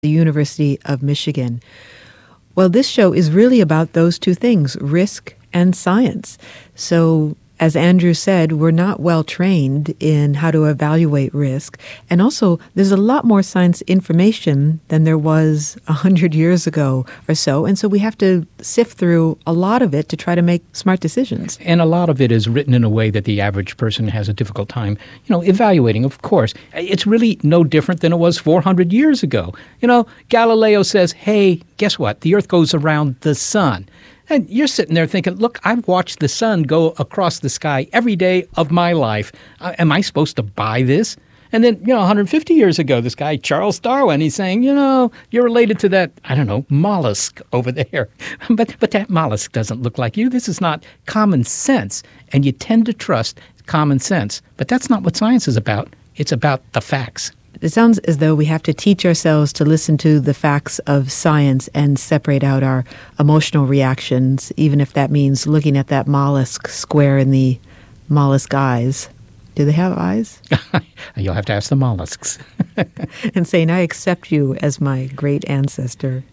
the University of Michigan. Well, this show is really about those two things, risk and science. So, as Andrew said, we're not well trained in how to evaluate risk. And also, there's a lot more science information than there was 100 years ago or so. And so we have to sift through a lot of it to try to make smart decisions. And a lot of it is written in a way that the average person has a difficult time, evaluating, of course. It's really no different than it was 400 years ago. Galileo says, hey, guess what? The Earth goes around the sun. And you're sitting there thinking, look, I've watched the sun go across the sky every day of my life. Am I supposed to buy this? And then, 150 years ago, this guy, Charles Darwin, he's saying, you're related to that, mollusk over there. But that mollusk doesn't look like you. This is not common sense. And you tend to trust common sense. But that's not what science is about. It's about the facts. It sounds as though we have to teach ourselves to listen to the facts of science and separate out our emotional reactions, even if that means looking at that mollusk square in the mollusk eyes. Do they have eyes? You'll have to ask the mollusks. And saying, I accept you as my great ancestor.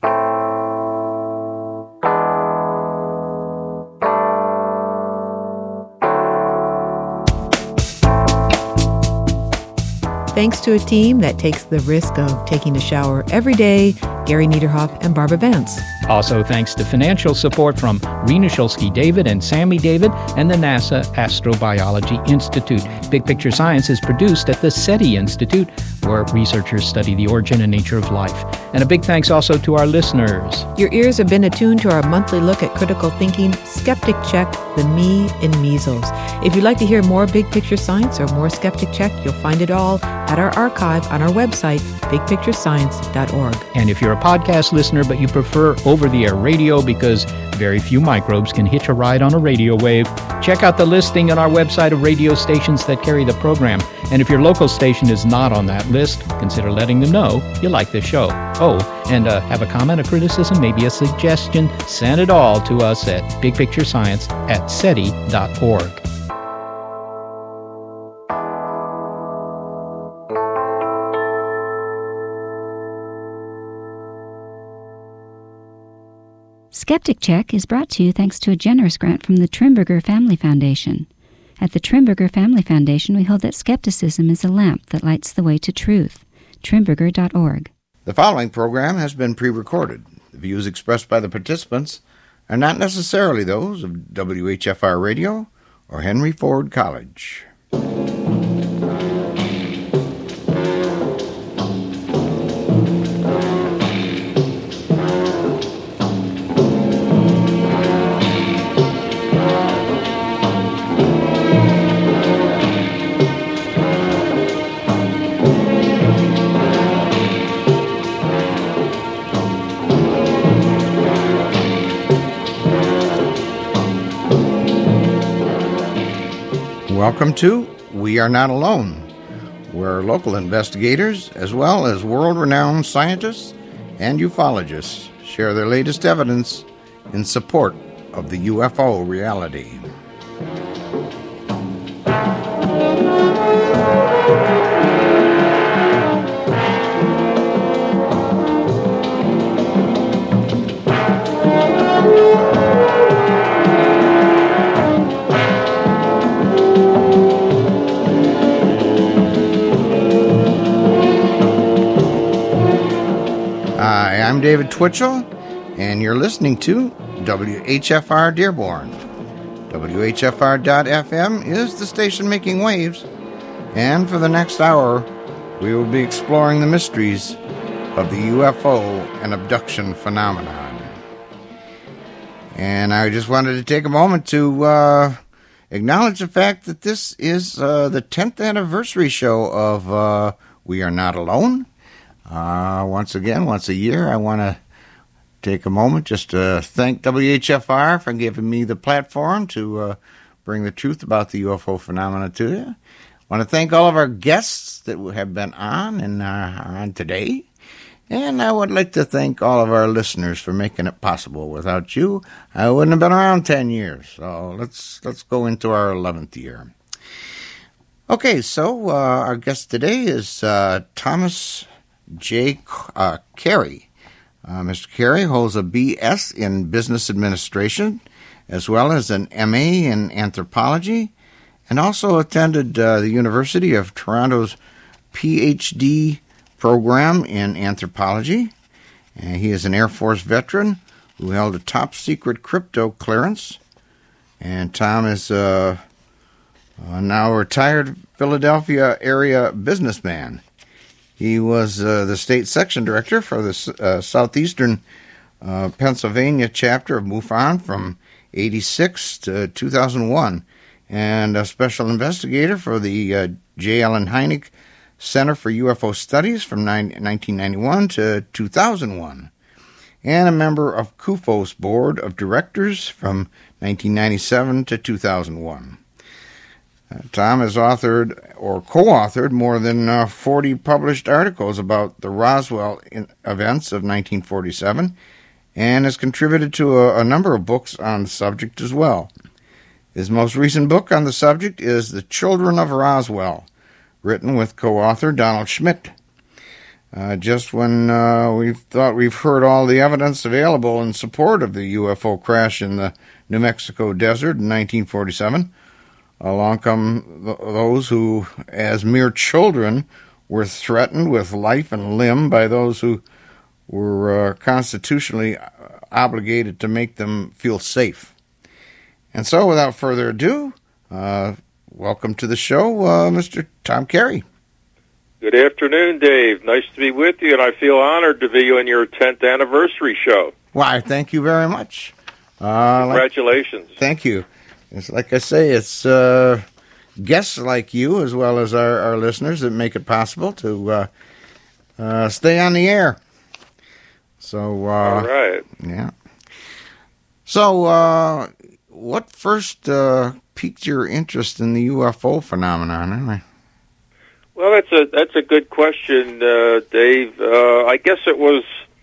Thanks to a team that takes the risk of taking a shower every day, Gary Niederhoff and Barbara Vance. Also, thanks to financial support from Rena Shulsky-David and Sammy David and the NASA Astrobiology Institute. Big Picture Science is produced at the SETI Institute, where researchers study the origin and nature of life. And a big thanks also to our listeners. Your ears have been attuned to our monthly look at critical thinking, Skeptic Check, the Me in Measles. If you'd like to hear more Big Picture Science or more Skeptic Check, you'll find it all at our archive on our website, bigpicturescience.org. And if you're a podcast listener but you prefer over-the-air radio because very few microbes can hitch a ride on a radio wave, check out the listing on our website of radio stations that carry the program. And if your local station is not on that list, consider letting them know you like this show. Oh, and have a comment, a criticism, maybe a suggestion, send it all to us at bigpicturescience@seti.org. Skeptic Check is brought to you thanks to a generous grant from the Trimberger Family Foundation. At the Trimberger Family Foundation, we hold that skepticism is a lamp that lights the way to truth. Trimberger.org. The following program has been pre-recorded. The views expressed by the participants are not necessarily those of WHFR Radio or Henry Ford College. Welcome to We Are Not Alone, where local investigators, as well as world-renowned scientists and ufologists, share their latest evidence in support of the UFO reality. Hi, I'm David Twitchell, and you're listening to WHFR Dearborn. WHFR.FM is the station making waves, and for the next hour, we will be exploring the mysteries of the UFO and abduction phenomenon. And I just wanted to take a moment to acknowledge the fact that this is the 10th anniversary show of We Are Not Alone. Once a year, I want to take a moment just to thank WHFR for giving me the platform to bring the truth about the UFO phenomena to you. I want to thank all of our guests that have been on and are on today. And I would like to thank all of our listeners for making it possible. Without you, I wouldn't have been around 10 years. So let's go into our 11th year. Okay, so our guest today is Thomas J. Carey. Mr. Carey holds a B.S. in Business Administration, as well as an M.A. in Anthropology, and also attended the University of Toronto's Ph.D. program in Anthropology. He is an Air Force veteran who held a top-secret crypto clearance. And Tom is now a retired Philadelphia area businessman. He was the state section director for the Southeastern Pennsylvania chapter of MUFON from 1986 to 2001, and a special investigator for the J. Allen Hynek Center for UFO Studies from 1991 to 2001, and a member of CUFO's Board of Directors from 1997 to 2001. Tom has authored or co-authored more than 40 published articles about the Roswell events of 1947, and has contributed to a number of books on the subject as well. His most recent book on the subject is The Children of Roswell, written with co-author Donald Schmitt. Just when we thought we've heard all the evidence available in support of the UFO crash in the New Mexico desert in 1947, along come those who, as mere children, were threatened with life and limb by those who were constitutionally obligated to make them feel safe. And so, without further ado, welcome to the show, Mr. Tom Carey. Good afternoon, Dave. Nice to be with you, and I feel honored to be on your 10th anniversary show. Why, thank you very much. Congratulations. Thank you. It's like I say, it's guests like you, as well as our listeners, that make it possible to stay on the air. So, all right. Yeah. So, what first piqued your interest in the UFO phenomenon? Well, that's a good question, Dave. I guess it was,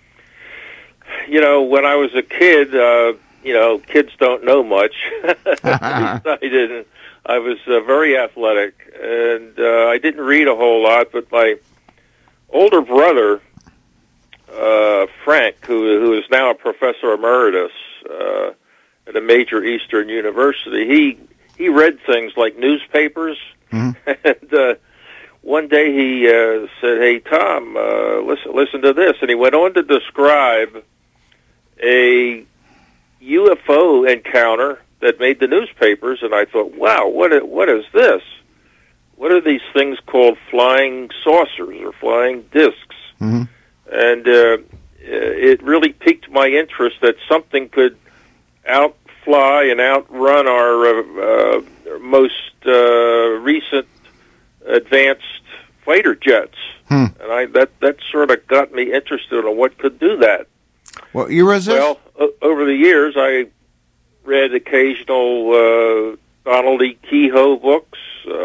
when I was a kid, kids don't know much. At least I didn't. I was very athletic, and I didn't read a whole lot, but my older brother, Frank, who is now a professor emeritus at a major Eastern university, he read things like newspapers, and one day he said, "Hey, Tom, listen to this," and he went on to describe a UFO encounter that made the newspapers, and I thought, wow, what is this? What are these things called flying saucers or flying discs? Mm-hmm. And it really piqued my interest that something could outfly and outrun our most recent advanced fighter jets. And that sort of got me interested in what could do that. What year was this? Well, over the years, I read occasional Donald E. Kehoe books,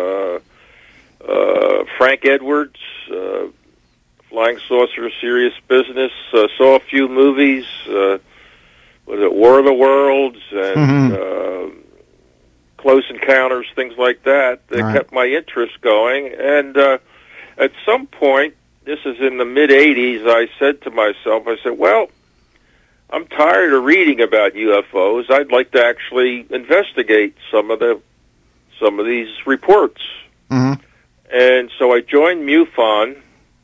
Frank Edwards, Flying Saucer, Serious Business, saw a few movies, was it War of the Worlds, and Close Encounters, things like that, kept my interest going. And at some point, this is in the mid-'80s, I said to myself, well, I'm tired of reading about UFOs. I'd like to actually investigate some of these reports. Mm-hmm. And so I joined MUFON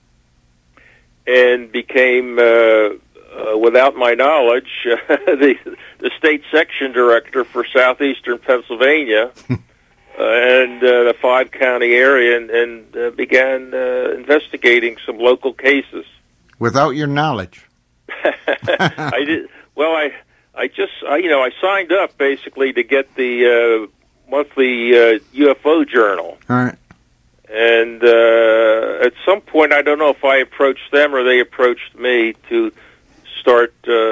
and became, without my knowledge, the state section director for southeastern Pennsylvania and the 5-county area, and began investigating some local cases. Without your knowledge? I did. Well, I signed up basically to get the monthly UFO journal. All right. And at some point, I don't know if I approached them or they approached me to start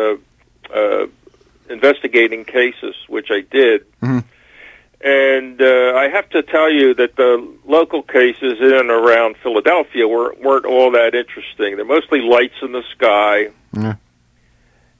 investigating cases, which I did. Mm-hmm. And I have to tell you that the local cases in and around Philadelphia weren't all that interesting. They're mostly lights in the sky. Yeah.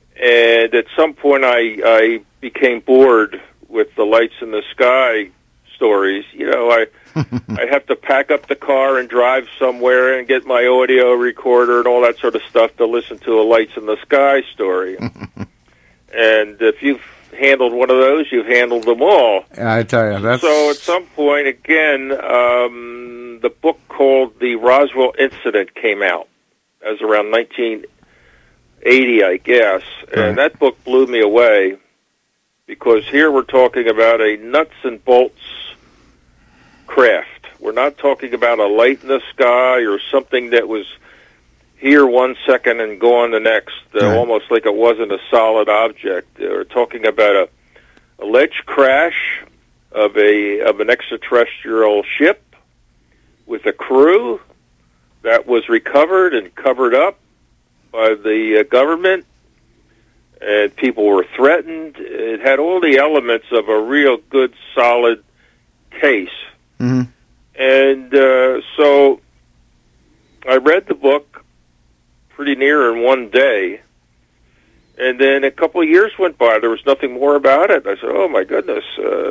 And at some point, I became bored with the lights in the sky stories. I'd have to pack up the car and drive somewhere and get my audio recorder and all that sort of stuff to listen to a Lights in the Sky story. And if you've handled one of those, you've handled them all. I tell you, that's... So at some point, again, the book called The Roswell Incident came out. That was around 1980, I guess. Right. And that book blew me away, because here we're talking about a nuts and bolts craft. We're not talking about a light in the sky or something that was here 1 second and gone the next, almost like it wasn't a solid object. We're talking about a alleged crash of an extraterrestrial ship with a crew that was recovered and covered up by the government, and people were threatened. It had all the elements of a real good, solid case. Mm-hmm. And so I read the book pretty near in one day, and then a couple of years went by. There was nothing more about it. I said, oh, my goodness.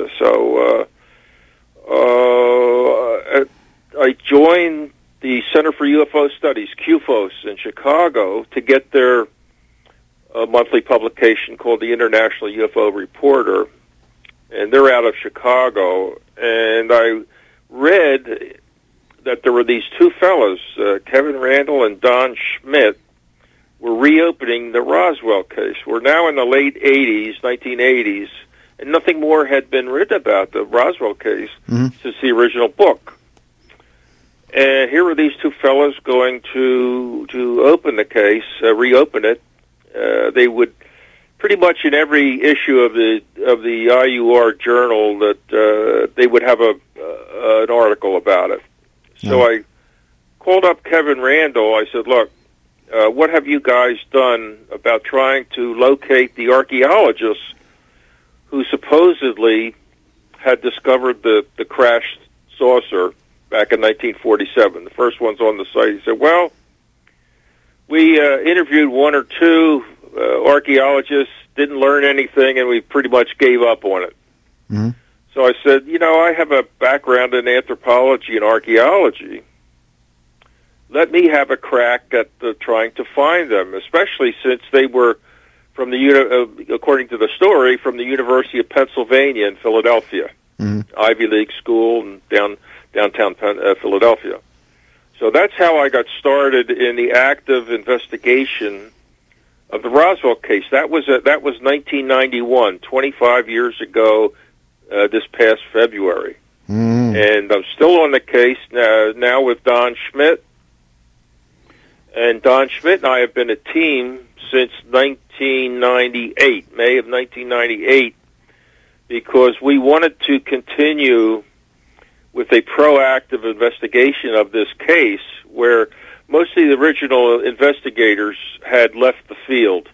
I joined the Center for UFO Studies, CUFOS, in Chicago to get their monthly publication called the International UFO Reporter, and they're out of Chicago. And I read that there were these two fellows, Kevin Randle and Don Schmitt, were reopening the Roswell case. We're now in the late 80s, 1980s, and nothing more had been written about the Roswell case since the original book. And here were these two fellows going to open the case, reopen it. They would pretty much in every issue of the IUR journal that they would have an article about it. So I called up Kevin Randle. I said, look, what have you guys done about trying to locate the archaeologists who supposedly had discovered the crashed saucer back in 1947? The first one's on the site. He said, well, we interviewed one or two archaeologists, didn't learn anything, and we pretty much gave up on it. Mm-hmm. So I said, I have a background in anthropology and archaeology. Let me have a crack at trying to find them, especially since they were from according to the story, from the University of Pennsylvania in Philadelphia, Ivy League school in downtown Philadelphia. So that's how I got started in the active investigation of the Roswell case. That was 1991, 25 years ago. This past February. And I'm still on the case now with Don Schmitt. And Don Schmitt and I have been a team since 1998, May of 1998, because we wanted to continue with a proactive investigation of this case where most of the original investigators had left the field.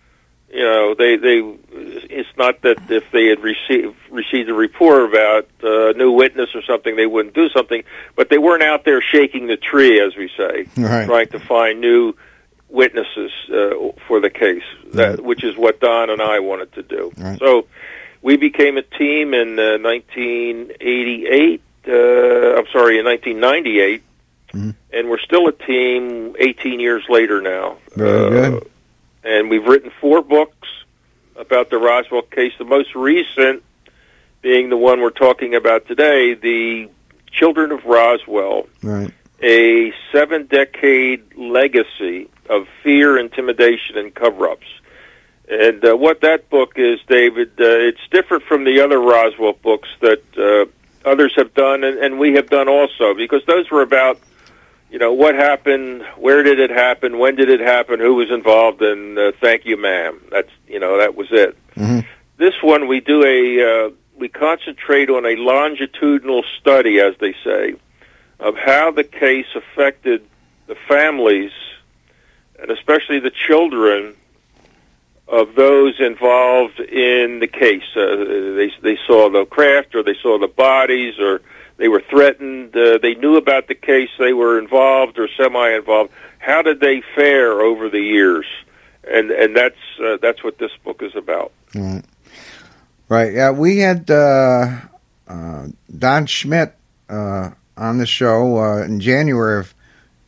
It's not that if they had received a report about a new witness or something, they wouldn't do something, but they weren't out there shaking the tree, as we say, trying to find new witnesses for the case, which is what Don and I wanted to do. Right. So we became a team in 1998, in 1998, and we're still a team 18 years later now. Very good. And we've written 4 books about the Roswell case, the most recent being the one we're talking about today, The Children of Roswell, a 7-decade legacy of fear, intimidation, and cover-ups. And what that book is, David, it's different from the other Roswell books that others have done, and we have done also, because those were about what happened, where did it happen, when did it happen, who was involved, and thank you, ma'am. That's that was it. This one we do we concentrate on a longitudinal study, as they say, of how the case affected the families and especially the children of those involved in the case. They saw the craft, or they saw the bodies, or they were threatened. They knew about the case. They were involved or semi-involved. How did they fare over the years? And that's what this book is about. Right. Yeah, we had Don Schmidt on the show in January of,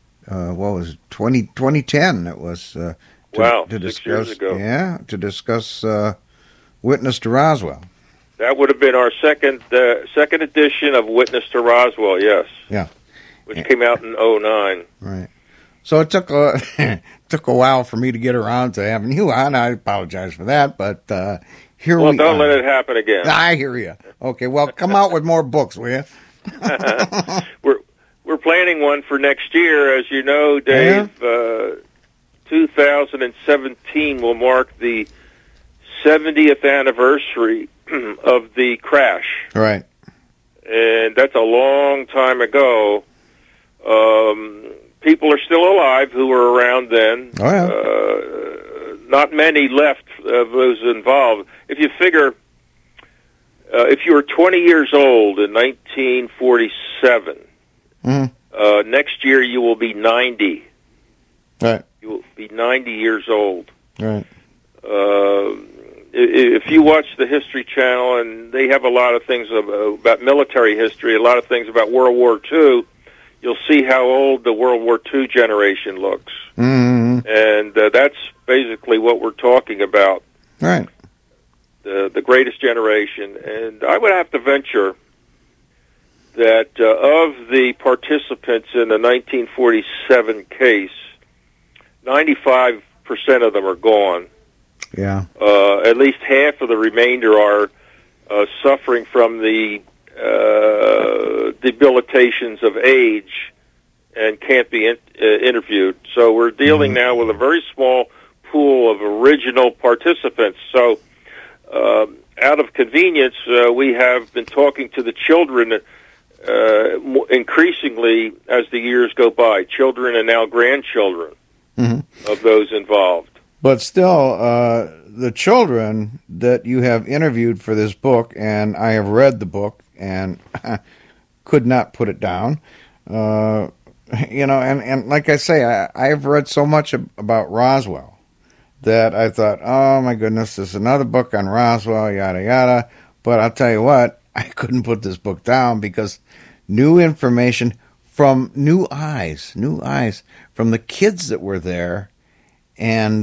2010. It was to 6 years ago. Yeah, to discuss Witness to Roswell. That would have been our second edition of Witness to Roswell, yes. Yeah. Which came out in 2009. Right. So it took a took a while for me to get around to having you on. I apologize for that, but here we are. Well, don't let it happen again. I hear you. Okay, well, come out with more books, will you? We're planning one for next year. As you know, Dave, 2017 will mark the 70th anniversary of the crash. Right. And that's a long time ago. People are still alive who were around then. Oh, yeah. Not many left of those involved. If you figure, if you were 20 years old in 1947, next year you will be 90. Right. You will be 90 years old. Right. If you watch the History Channel, and they have a lot of things about military history, a lot of things about World War II, you'll see how old the World War II generation looks. Mm-hmm. And that's basically what we're talking about. Right. The greatest generation. And I would have to venture that of the participants in the 1947 case, 95% of them are gone. Yeah. At least half of the remainder are suffering from the debilitations of age and can't be interviewed. So we're dealing now with a very small pool of original participants. So out of convenience, we have been talking to the children increasingly as the years go by, children and now grandchildren of those involved. But still, the children that you have interviewed for this book, and I have read the book and could not put it down. And like I say, I've read so much about Roswell that I thought, oh my goodness, there's another book on Roswell, yada yada. But I'll tell you what, I couldn't put this book down because new information from new eyes from the kids that were there and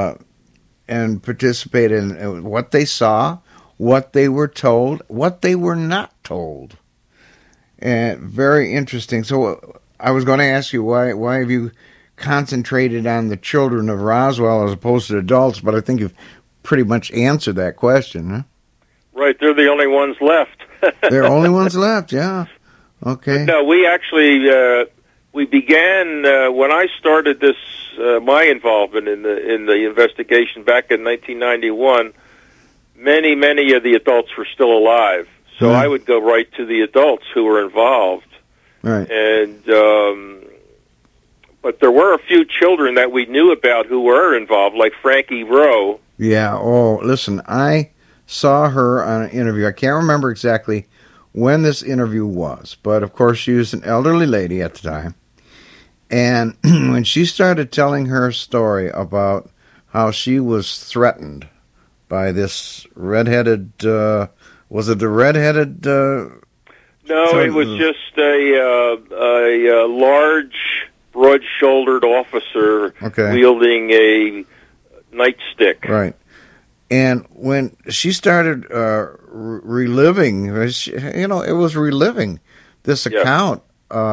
participate in what they saw, what they were told, what they were not told. And very interesting. So I was going to ask you, why have you concentrated on the children of Roswell as opposed to adults? But I think you've pretty much answered that question, huh? Right, they're the only ones left. They're only ones left, yeah. Okay. No, we actually we began when I started this my involvement in the investigation back in 1991. Many of the adults were still alive, so I would go right to the adults who were involved. Right. And but there were a few children that we knew about who were involved, like Frankie Rowe. Yeah. Oh, listen, I saw her on an interview. I can't remember exactly when this interview was, but of course she was an elderly lady at the time. And when she started telling her story about how she was threatened by this redheaded, was it the redheaded? No, it was just a large, broad-shouldered officer wielding a nightstick. Right. And when she started reliving, it was reliving this account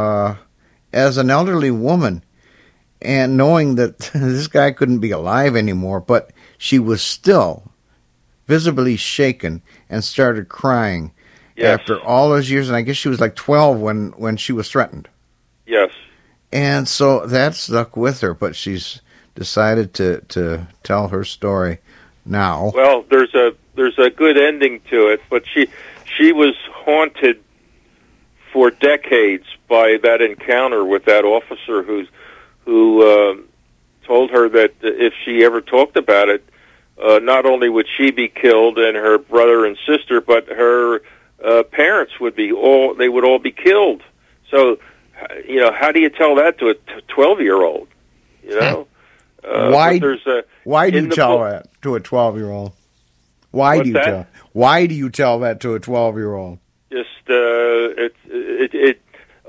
as an elderly woman and knowing that this guy couldn't be alive anymore, but she was still visibly shaken and started crying after all those years. And I guess she was like 12 when she was threatened. Yes. And so that stuck with her, but she's decided to tell her story now. Well, there's a good ending to it, but she was haunted for decades by that encounter with that officer who told her that if she ever talked about it, not only would she be killed and her brother and sister, but her parents would all be killed. So, how do you tell that to a 12-year-old? Why do you tell that to a 12-year-old? Why do you tell that to a 12-year-old? Just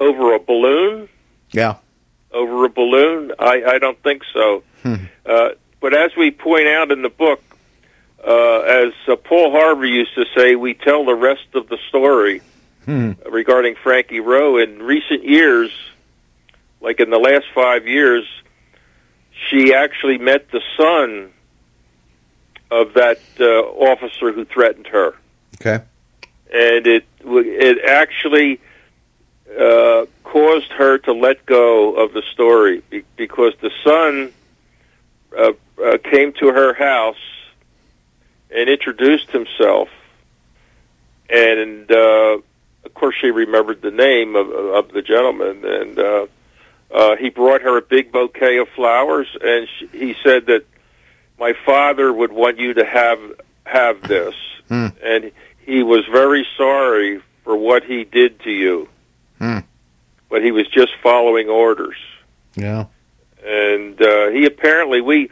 over a balloon? Yeah. Over a balloon? I don't think so. But as we point out in the book, as Paul Harvey used to say, we tell the rest of the story regarding Frankie Rowe. In recent years, like in the last 5 years, she actually met the son of that officer who threatened her. Okay. And it actually caused her to let go of the story because the son came to her house and introduced himself, and of course she remembered the name of the gentleman, and he brought her a big bouquet of flowers, and he said that my father would want you to have this, and he was very sorry for what he did to you, but he was just following orders. Yeah. And he apparently we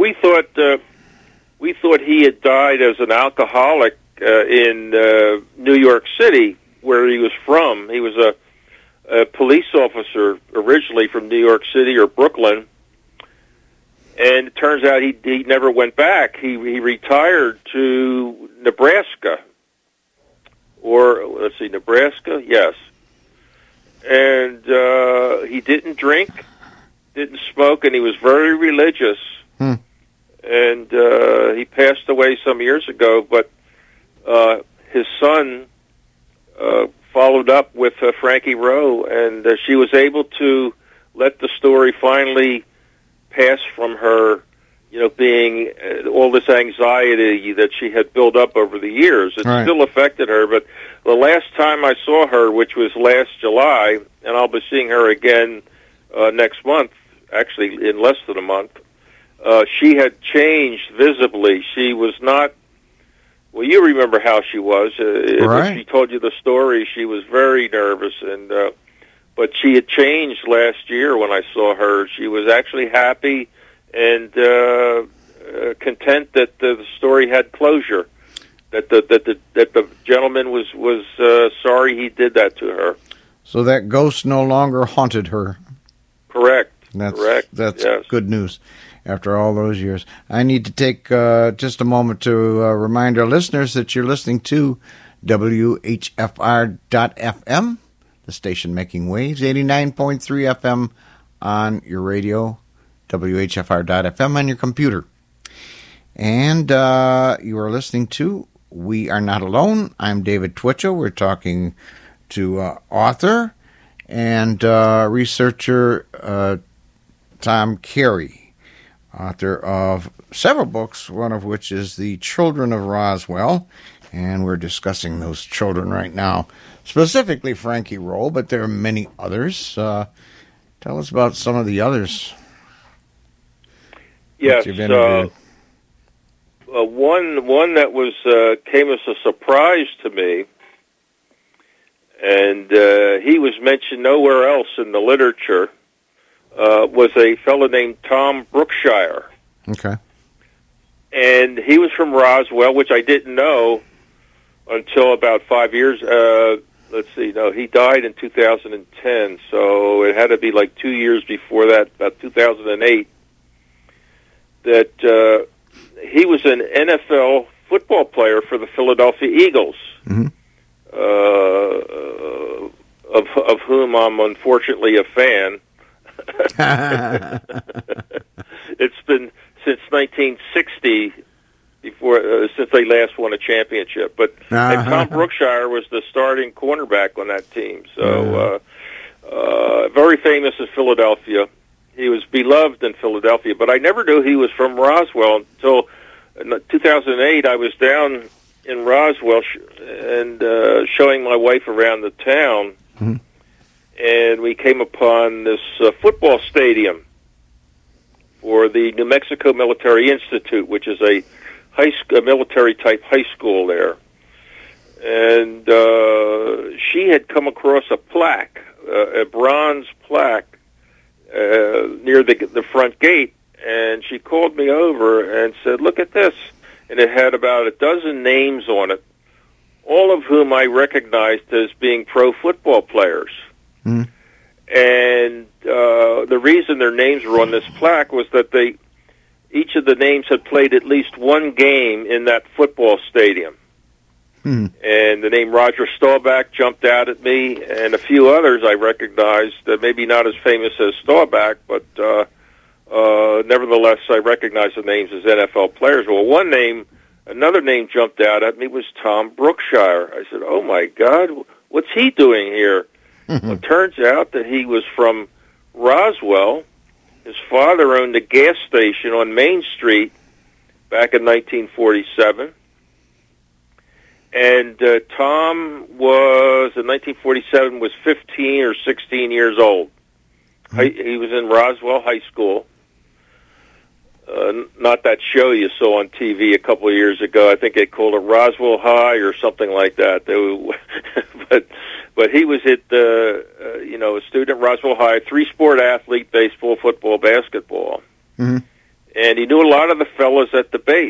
thought he had died as an alcoholic in New York City, where he was from. He was a police officer originally from New York City or Brooklyn, and it turns out he never went back. He retired to Nebraska, or let's see, Nebraska, yes. And he didn't drink, didn't smoke, and he was very religious. And he passed away some years ago, but his son followed up with Frankie Rowe, and she was able to let the story finally pass from her, being all this anxiety that she had built up over the years. It still affected her, but the last time I saw her, which was last July, and I'll be seeing her again next month, actually in less than a month, she had changed visibly. She was not, well, you remember how she was. When she told you the story, she was very nervous, and but she had changed last year when I saw her. She was actually happy and content that the story had closure, that the gentleman was sorry he did that to her. So that ghost no longer haunted her. Correct. That's yes. Good news after all those years. I need to take just a moment to remind our listeners that you're listening to WHFR.FM, the station making waves, 89.3 FM on your radio, WHFR.FM on your computer. And you are listening to We Are Not Alone. I'm David Twitchell. We're talking to author and researcher Tom Carey, author of several books, one of which is The Children of Roswell, and we're discussing those children right now, specifically Frankie Rowe, but there are many others. Tell us about some of the others. Yes, one that was came as a surprise to me, and he was mentioned nowhere else in the literature, was a fellow named Tom Brookshire. Okay. And he was from Roswell, which I didn't know until about 5 years. Let's see, no, he died in 2010, so it had to be like 2 years before that, about 2008, that he was an NFL football player for the Philadelphia Eagles, of whom I'm unfortunately a fan. It's been since 1960 since they last won a championship. But and Tom Brookshire was the starting cornerback on that team. So very famous in Philadelphia. He was beloved in Philadelphia, but I never knew he was from Roswell until 2008. I was down in Roswell and showing my wife around the town, and we came upon this football stadium for the New Mexico Military Institute, which is a military-type high school there. And she had come across a plaque, a bronze plaque, near the front gate, and she called me over and said, "Look at this." And it had about a dozen names on it, all of whom I recognized as being pro football players. And the reason their names were on this plaque was that each of the names had played at least one game in that football stadium. And the name Roger Staubach jumped out at me, and a few others I recognized, maybe not as famous as Staubach, but nevertheless I recognized the names as NFL players. Well, another name jumped out at me was Tom Brookshire. I said, oh my God, what's he doing here? Well, it turns out that he was from Roswell. His father owned a gas station on Main Street back in 1947. And Tom was, in 1947, was 15 or 16 years old. He was in Roswell High School. Not that show you saw on TV a couple of years ago. I think they called it Roswell High or something like that. But he was at a student at Roswell High, 3-sport athlete: baseball, football, basketball. And he knew a lot of the fellas at the base.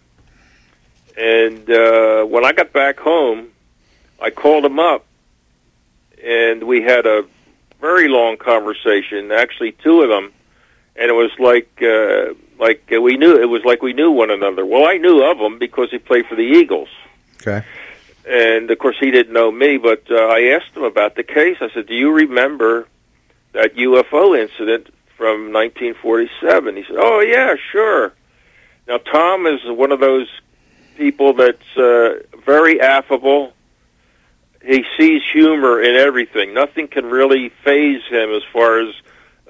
And when I got back home, I called him up, and we had a very long conversation. Actually, 2 of them, and it was like we knew one another. Well, I knew of him because he played for the Eagles. Okay. And of course, he didn't know me. But I asked him about the case. I said, "Do you remember that UFO incident from 1947?" He said, "Oh yeah, sure." Now, Tom is one of those people that's very affable. He sees humor in everything. Nothing can really faze him as far as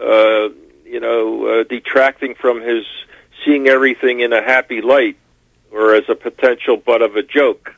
detracting from his seeing everything in a happy light or as a potential butt of a joke.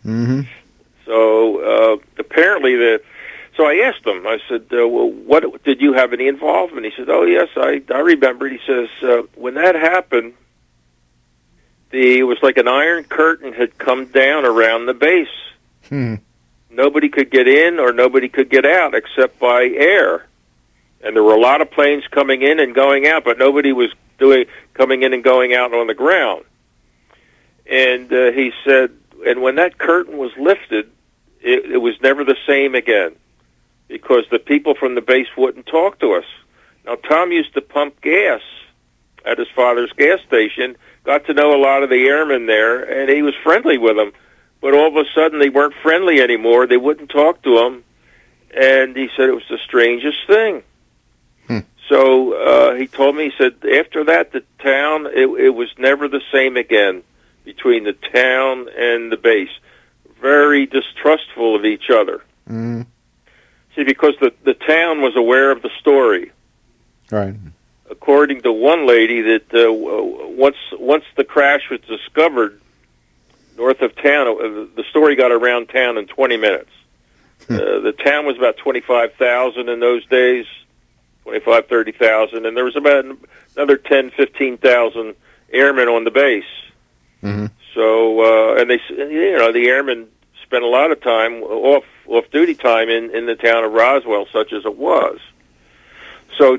So apparently so I asked him, I said, well, what did you have any involvement? He said, oh yes, I remember. He says, when that happened, it was like an iron curtain had come down around the base. Nobody could get in or nobody could get out except by air. And there were a lot of planes coming in and going out, but nobody was coming in and going out on the ground. And he said, and when that curtain was lifted, it was never the same again because the people from the base wouldn't talk to us. Now, Tom used to pump gas at his father's gas station, got to know a lot of the airmen there, and he was friendly with them. But all of a sudden, they weren't friendly anymore. They wouldn't talk to him. And he said it was the strangest thing. So he told me, he said, after that, the town, it was never the same again between the town and the base. Very distrustful of each other. See, because the town was aware of the story. Right. According to one lady, that once the crash was discovered north of town, the story got around town in 20 minutes. The town was about 25,000 in those days, 25, 30,000, and there was about another 10, 15,000 airmen on the base. So, and the airmen spent a lot of time off-duty time in the town of Roswell, such as it was. So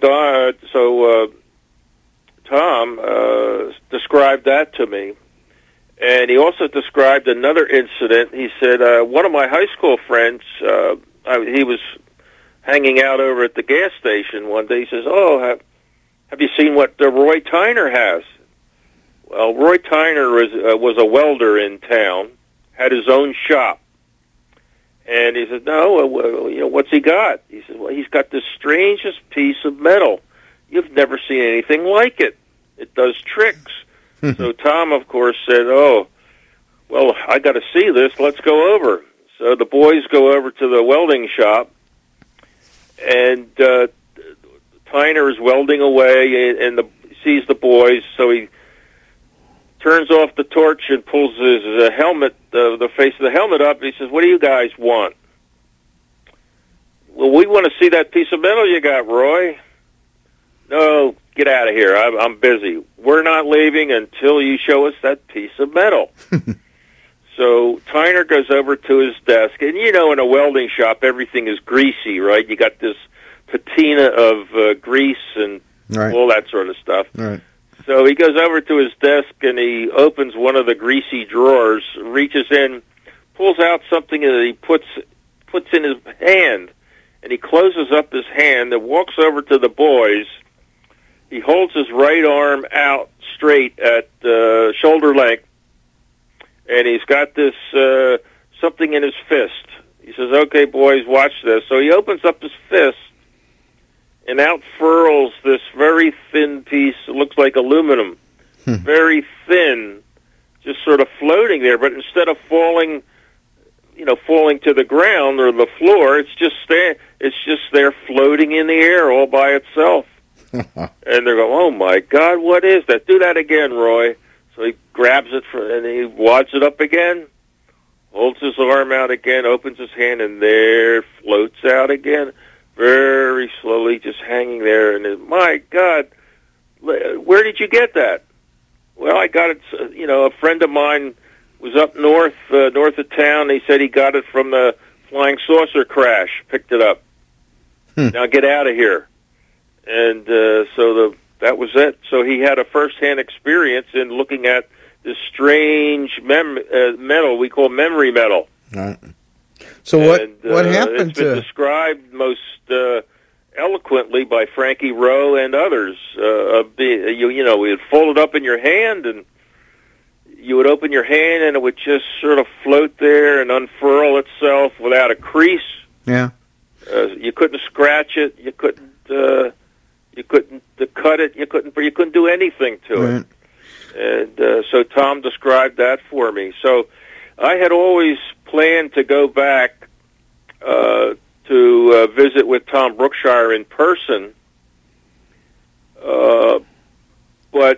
Tom described that to me, and he also described another incident. He said one of my high school friends, he was hanging out over at the gas station one day. He says, "Oh, have you seen what Roy Tyner has?" Well, Roy Tyner was a welder in town, had his own shop. And he said, "No, what's he got?" He said, "Well, he's got the strangest piece of metal. You've never seen anything like it. It does tricks." So Tom, of course, said, "Oh, well, I got to see this. Let's go over." So the boys go over to the welding shop, and Tyner is welding away, and sees the boys, so he turns off the torch and pulls his helmet, the face of the helmet up, and he says, "What do you guys want?" "Well, we want to see that piece of metal you got, Roy." "No, get out of here. I'm busy. We're not leaving until you show us that piece of metal." So Tyner goes over to his desk, and in a welding shop, everything is greasy, right? You got this patina of grease and all that sort of stuff. Right. So he goes over to his desk, and he opens one of the greasy drawers, reaches in, pulls out something that he puts in his hand, and he closes up his hand and walks over to the boys. He holds his right arm out straight at shoulder length, and he's got this something in his fist. He says, "Okay, boys, watch this." So he opens up his fist, and out furls this very thin piece. It looks like aluminum, very thin, just sort of floating there. But instead of falling to the ground or the floor, it's just there floating in the air all by itself. And they're going, "Oh my God, what is that? Do that again, Roy." So he grabs it and he wads it up again, holds his arm out again, opens his hand, and there it floats out again, very slowly, just hanging there. And my God, where did you get that? Well, I got it. A friend of mine was up north of town. He said he got it from the flying saucer crash. Picked it up. Now get out of here. And that was it. So he had a first-hand experience in looking at this strange metal we call memory metal. Right. So what happened it's been described most eloquently by Frankie Rowe and others. It would fold it up in your hand, and you would open your hand, and it would just sort of float there and unfurl itself without a crease. Yeah. You couldn't scratch it. You couldn't cut it. You couldn't do anything to it. And so Tom described that for me. So I had always planned to go back to visit with Tom Brookshire in person, but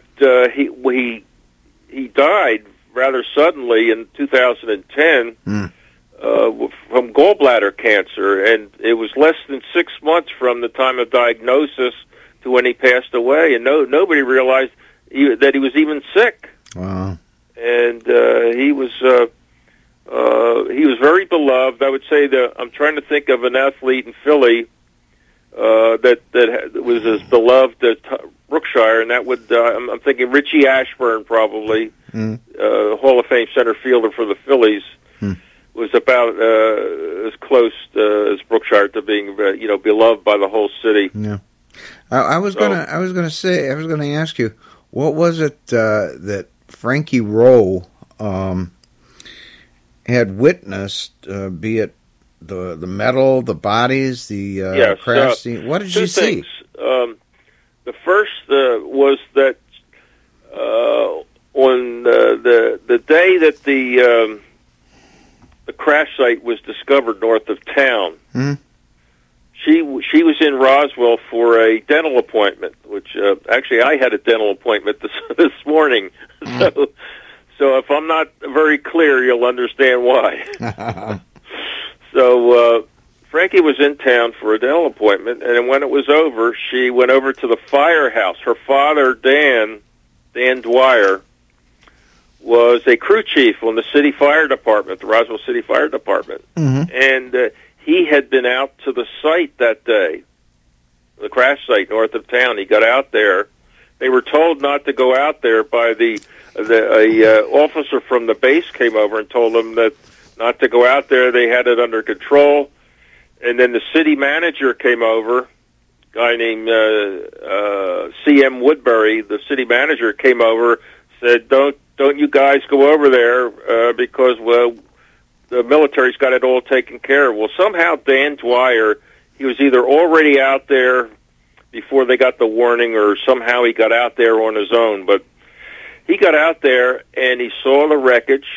he died rather suddenly in 2010 from gallbladder cancer, and it was less than 6 months from the time of diagnosis to when he passed away, and nobody realized that he was even sick. Wow! And he was very beloved. I would say that I'm trying to think of an athlete in Philly that was as beloved as Brookshire, and that would I'm thinking Richie Ashburn, probably Hall of Fame center fielder for the Phillies. Was about as close as Brookshire to being beloved by the whole city. Yeah. I was going to ask you, what was it that Frankie Rowe had witnessed, be it the metal, the bodies, the crash scene? What did you see? The first was that on the day that the crash site was discovered north of town, she was in Roswell for a dental appointment, which actually I had a dental appointment this morning. So if I'm not very clear, you'll understand why. So Frankie was in town for a dental appointment, and when it was over, she went over to the firehouse. Her father, Dan Dwyer, was a crew chief on the city fire department, the Roswell City Fire Department. And he had been out to the site that day, the crash site north of town. He got out there. They were told not to go out there by a officer from the base came over and told them that not to go out there. They had it under control. And then the city manager came over, a guy named C.M. Woodbury, the city manager came over, said, don't you guys go over there because, the military's got it all taken care of. Well, somehow Dan Dwyer, he was either already out there before they got the warning, or somehow he got out there on his own. But he got out there, and he saw the wreckage,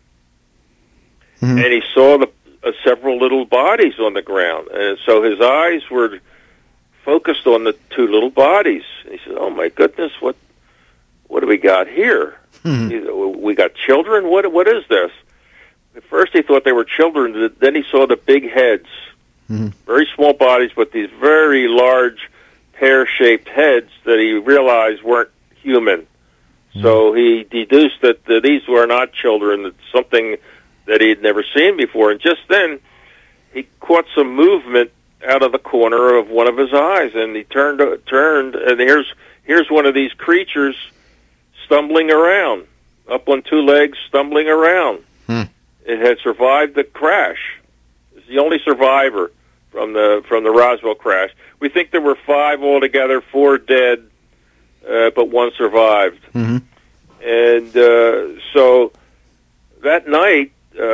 and he saw the several little bodies on the ground. And so his eyes were focused on the two little bodies. And he said, "Oh, my goodness, what do we got here? We got children? What is this?" At first he thought they were children, then he saw the big heads. Very small bodies, but these very large pear-shaped heads that he realized weren't human. So he deduced that these were not children, that something that he had never seen before. And just then, he caught some movement out of the corner of one of his eyes, and he turned, and here's one of these creatures stumbling around, up on two legs, stumbling around. It had survived the crash. It's the only survivor from the Roswell crash. We think there were 5 altogether, 4 dead, but 1 survived. Mm-hmm. And so that night,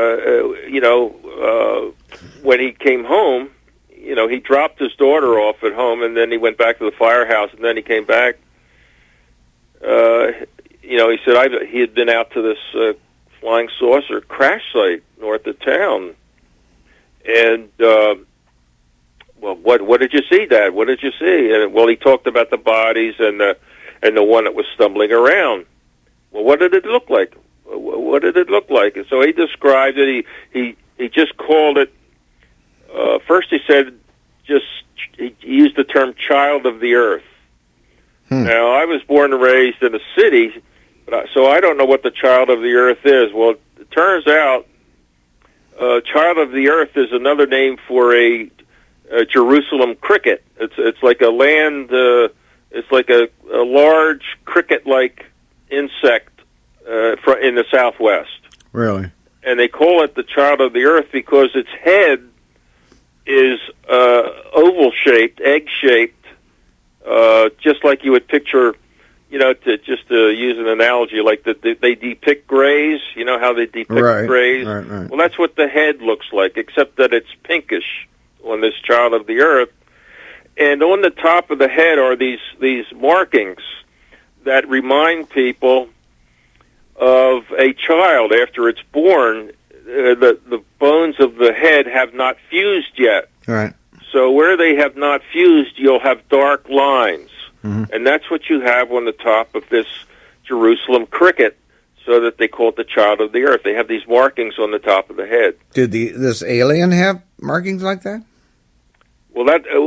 when he came home, he dropped his daughter off at home, and then he went back to the firehouse, and then he came back. He said he had been out to this flying saucer crash site north of town, and what did you see, Dad? What did you see? And he talked about the bodies and the one that was stumbling around. Well, what did it look like? What did it look like? And so he described it. He just called it. First, he said he used the term "child of the earth." Now, I was born and raised in a city, so I don't know what the child of the earth is. Well, it turns out child of the earth is another name for a Jerusalem cricket. It's like a land. It's like a large cricket-like insect in the Southwest. Really? And they call it the child of the earth because its head is oval-shaped, egg-shaped, just like you would picture, to use an analogy, like they depict grays, how they depict grays? Right. Well, that's what the head looks like, except that it's pinkish on this child of the earth. And on the top of the head are these markings that remind people of a child after it's born. The bones of the head have not fused yet. Right. So where they have not fused, you'll have dark lines. Mm-hmm. And that's what you have on the top of this Jerusalem cricket, so that they call it the child of the earth. They have these markings on the top of the head. Did this alien have markings like that? Well,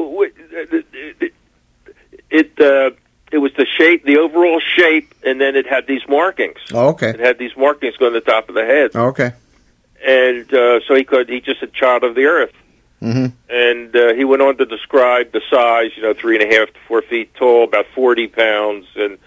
it was the shape, the overall shape, and then it had these markings. Oh, okay. It had these markings going on the top of the head. Oh, okay. And so he just said child of the earth. Mm-hmm. And he went on to describe the size, 3.5 to 4 feet tall, about 40 pounds, and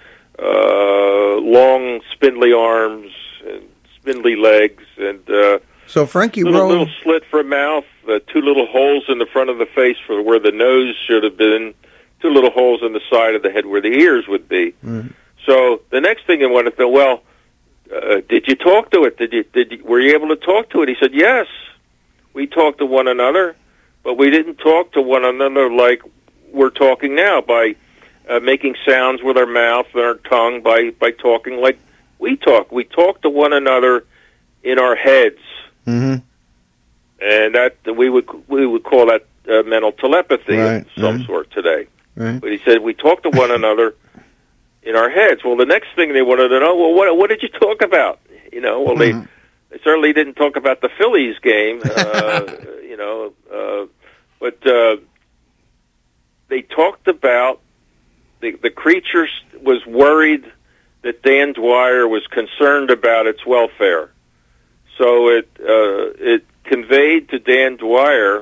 long, spindly arms, and spindly legs, and so Frankie little slit for a mouth, 2 little holes in the front of the face for where the nose should have been, 2 little holes in the side of the head where the ears would be. Mm-hmm. So the next thing I wanted to know, did you talk to it? Were you able to talk to it? He said, yes, we talked to one another, but we didn't talk to one another like we're talking now, by making sounds with our mouth and our tongue, by talking like we talk. We talk to one another in our heads. Mm-hmm. And that we would call that mental telepathy of some sort today. Right. But he said we talk to one another in our heads. Well, the next thing they wanted to know, well, what did you talk about? They certainly didn't talk about the Phillies game, but they talked about the creature was worried that Dan Dwyer was concerned about its welfare. So it conveyed to Dan Dwyer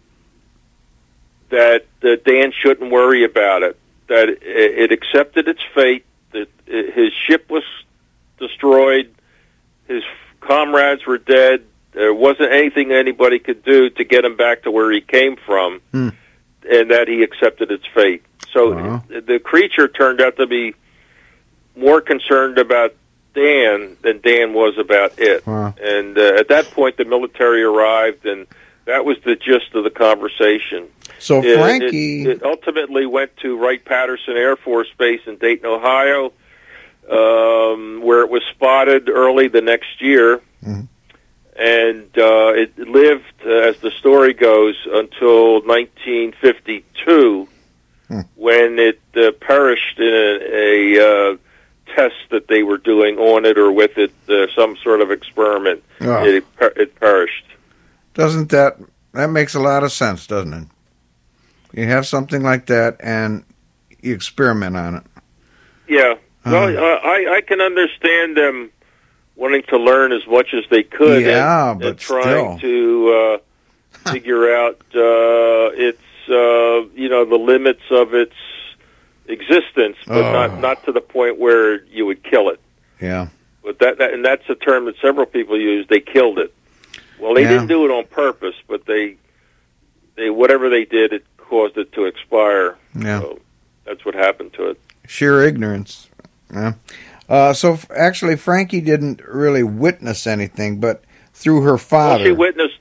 that Dan shouldn't worry about it, that it accepted its fate, that his ship was destroyed, his comrades were dead, there wasn't anything anybody could do to get him back to where he came from, and that he accepted its fate. So the creature turned out to be more concerned about Dan than Dan was about it. Wow. And at that point, the military arrived, and that was the gist of the conversation. So Frankie... It ultimately went to Wright-Patterson Air Force Base in Dayton, Ohio, where it was spotted early the next year. Mm-hmm. And it lived, as the story goes, until 1952, when it perished in a test that they were doing on it or with it, some sort of experiment. Oh. It perished. Doesn't that makes a lot of sense, doesn't it? You have something like that and you experiment on it. Yeah. Well, I can understand them wanting to learn as much as they could, and trying to figure out its the limits of its existence, but not to the point where you would kill it. Yeah. But and that's a term that several people use. They killed it. Well, they didn't do it on purpose, but they whatever they did, it caused it to expire. Yeah. So that's what happened to it. Sheer ignorance. Yeah. So actually, Frankie didn't really witness anything, but through her father. Well, she witnessed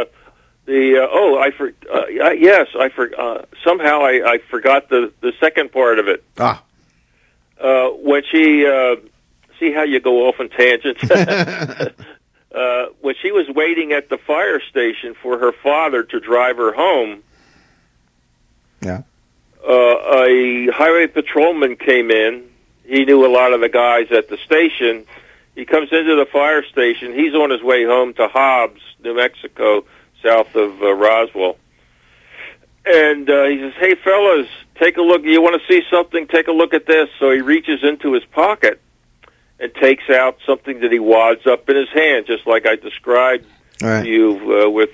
somehow I forgot the second part of it. When she see how you go off on tangents. When she was waiting at the fire station for her father to drive her home, yeah, a highway patrolman came in. He knew a lot of the guys at the station. He comes into the fire station. He's on his way home to Hobbs, New Mexico, south of Roswell. And he says, "Hey, fellas, take a look. You want to see something? Take a look at this." So he reaches into his pocket and takes out something that he wads up in his hand, just like I described to you with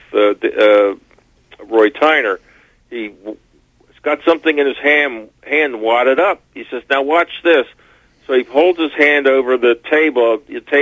Roy Tyner. He's got something in his hand wadded up. He says, "Now watch this." So he holds his hand over the table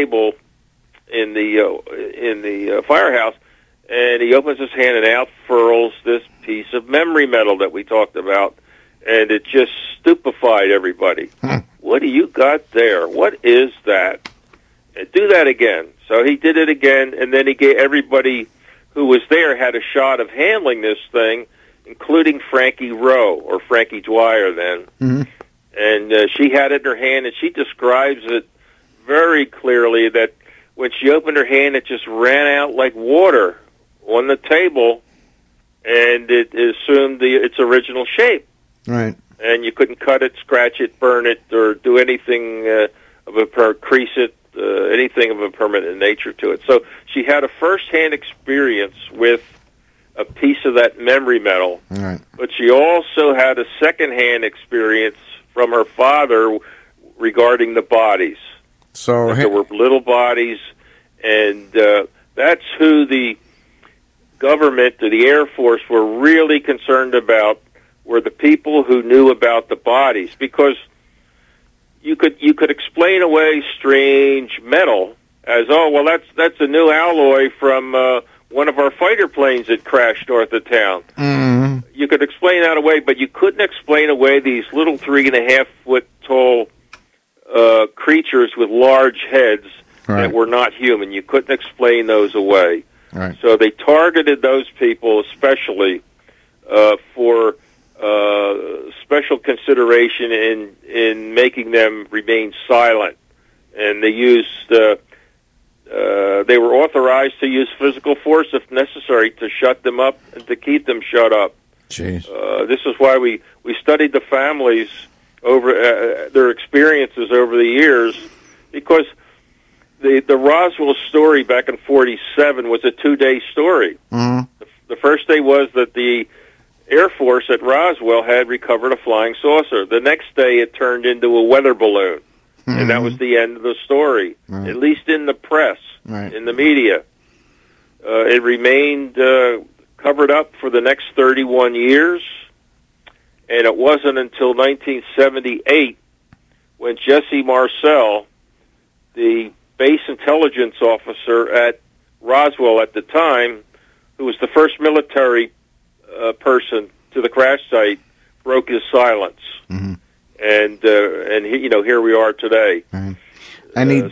in the firehouse, and he opens his hand and out furls this piece of memory metal that we talked about, and it just stupefied everybody. What do you got there? What is that? And do that again. So he did it again, and then he gave everybody who was there had a shot of handling this thing, including Frankie Rowe, or Frankie Dwyer then. Mm-hmm. And she had it in her hand, and she describes it very clearly that when she opened her hand, it just ran out like water on the table, and it assumed its original shape. Right. And you couldn't cut it, scratch it, burn it, or do anything crease it, anything of a permanent nature to it. So she had a first-hand experience with a piece of that memory metal, right. But she also had a second-hand experience from her father regarding the bodies. So there were little bodies, and that's who the government or the Air Force were really concerned about, were the people who knew about the bodies, because you could explain away strange metal as, oh, well, that's a new alloy from one of our fighter planes that crashed north of town. Mm-hmm. You could explain that away, but you couldn't explain away these little 3.5-foot tall creatures with large heads that were not human. You couldn't explain those away. Right. So they targeted those people especially for special consideration in making them remain silent, and they used they were authorized to use physical force if necessary to shut them up and to keep them shut up. Jeez. This is why we studied the families over their experiences over the years, because the Roswell story back in '47 was a 2-day story. Mm-hmm. The first day was that the Air Force at Roswell had recovered a flying saucer. The next day it turned into a weather balloon, and that was the end of the story, at least in the press, in the media. It remained covered up for the next 31 years, and it wasn't until 1978 when Jesse Marcel, the base intelligence officer at Roswell at the time, who was the first military person to the crash site, broke his silence, and here we are today. It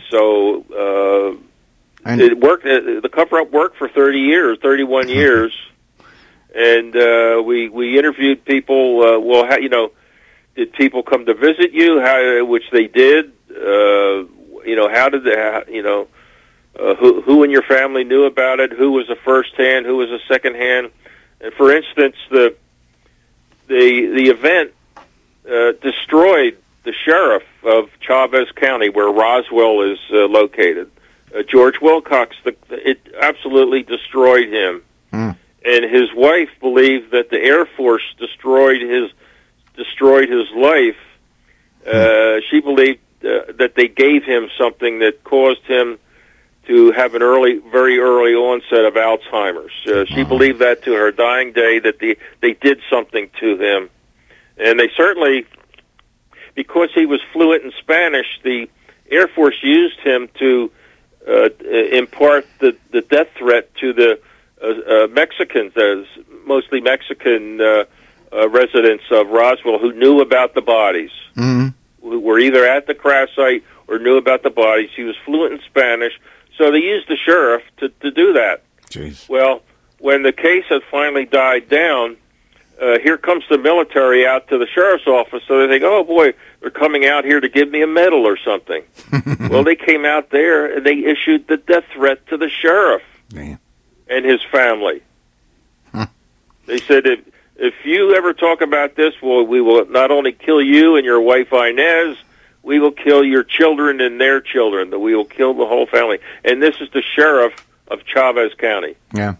worked. The cover-up worked for 31 years, and we interviewed people. Did people come to visit you? Which they did. How did they? Who in your family knew about it? Who was a first hand? Who was a second hand? And for instance, the event destroyed the sheriff of Chavez County, where Roswell is located, George Wilcox. It absolutely destroyed him, and his wife believed that the Air Force destroyed his life. She believed that they gave him something that caused him to have very early onset of Alzheimer's. She believed that to her dying day, that they did something to him. And they certainly, because he was fluent in Spanish, the Air Force used him to impart the death threat to the Mexicans, mostly Mexican residents of Roswell, who knew about the bodies, who were either at the crash site or knew about the bodies. He was fluent in Spanish, so they used the sheriff to do that. Jeez. Well, when the case had finally died down, here comes the military out to the sheriff's office, so they think, oh, boy, they're coming out here to give me a medal or something. Well, they came out there, and they issued the death threat to the sheriff and his family. They said, if you ever talk about this, well, we will not only kill you and your wife Inez, we will kill your children and their children. That we will kill the whole family. And this is the sheriff of Chavez County. Yeah.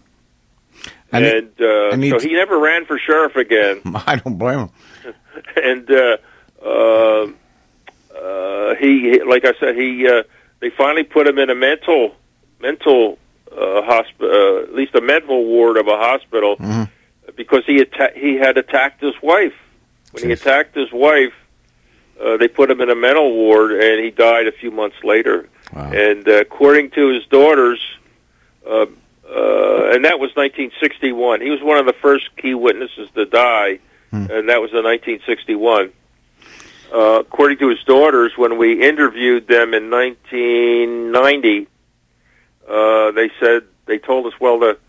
So he never ran for sheriff again. I don't blame him. And he, like I said, they finally put him in a mental hospital, at least a mental ward of a hospital, because he had attacked his wife. When he attacked his wife, they put him in a mental ward, and he died a few months later. Wow. And according to his daughters, and that was 1961. He was one of the first key witnesses to die, and that was in 1961. According to his daughters, when we interviewed them in 1990, they told us, well, the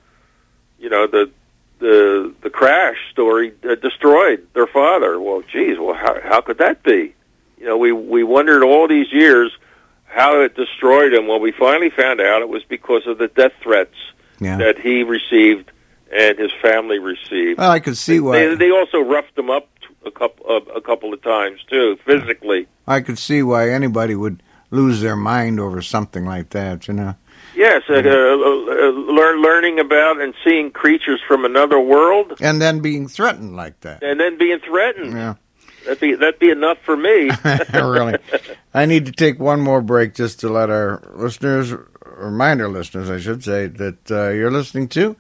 crash story destroyed their father. Well, geez, how could that be? We wondered all these years how it destroyed him. Well, we finally found out it was because of the death threats that he received and his family received. Well, I could see why. They also roughed him up a couple of times too, physically. I could see why anybody would lose their mind over something like that. Yes, learning about and seeing creatures from another world, and then being threatened like that. Yeah, that'd be enough for me. Really, I need to take one more break just to let our listeners, remind our listeners, I should say, that you're listening to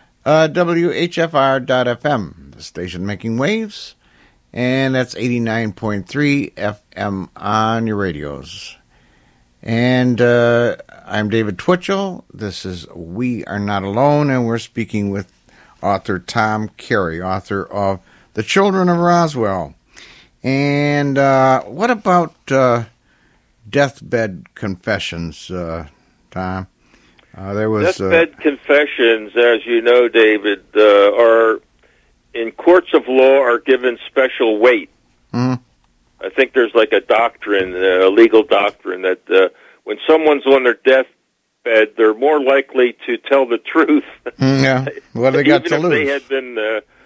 WHFR.FM, the station making waves, and that's 89.3 FM on your radios. And I'm David Twitchell. This is We Are Not Alone, and we're speaking with author Tom Carey, author of The Children of Roswell. And what about deathbed confessions, Tom? There was deathbed confessions, as you know, David, are in courts of law are given special weight. I think there's like a doctrine, a legal doctrine, that when someone's on their deathbed, they're more likely to tell the truth. Yeah, what they got to lose? Even if they had been